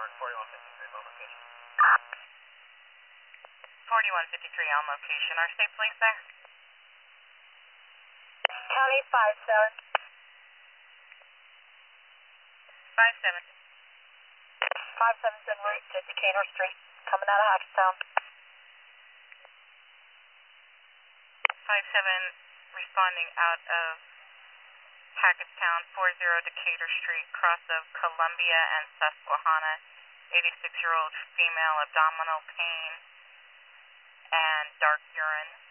4153 on location. 4153 on location. Our state police there? County 57. 57. 57's en route to Decatur Street, coming out of Hackettstown. 57 responding out of Hackettstown, 40 Decatur Street, cross of Columbia and Susquehanna. 86-year-old female, abdominal pain and dark urine.